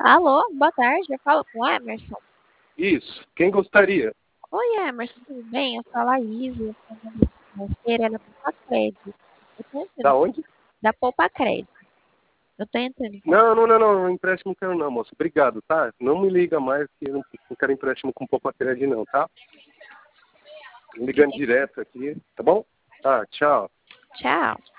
Alô, boa tarde, eu falo com o Emerson. Isso. Quem gostaria? Oi, Emerson, tudo bem? Eu sou a Laís, eu sou analista financeira da Poupa Crédito. Eu tô entrando Da onde? da Poupa Crédito. Eu tô entrando em contato. Não. Empréstimo não quero não, moço. Obrigado, tá? Não me liga mais que eu não quero empréstimo com poupa crédito não, tá? Tô ligando direto aqui, tá bom? Tá, tchau. Tchau.